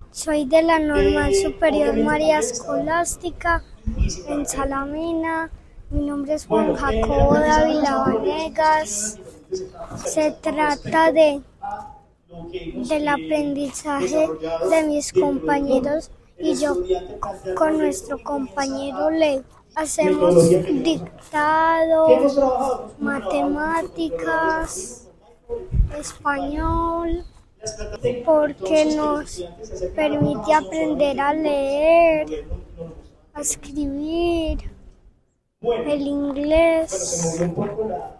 Soy de la Normal Superior María Escolástica en Salamina. Mi nombre es Juan Jacobo Dávila Vanegas. Se trata del aprendizaje de mis compañeros y yo con nuestro compañero le hacemos dictado, matemáticas, español, porque nos permite aprender a leer, a escribir, el inglés.